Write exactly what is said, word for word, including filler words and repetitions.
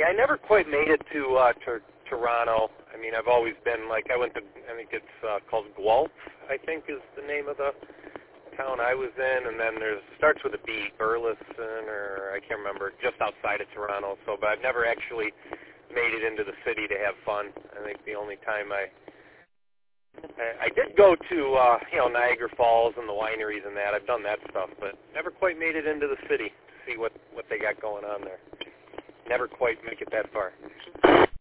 Yeah, I never quite made it to uh, to Toronto. I mean, I've always been like I went to. I think it's uh, called Guelph. I think is the name of the town I was in, and then there's starts with a B, Burleson, or I can't remember, just outside of Toronto. So, but I've never actually made it into the city to have fun. I think the only time I I, I did go to uh, you know Niagara Falls and the wineries and that. I've done that stuff, but never quite made it into the city to see what what they got going on there. Never quite make it that far.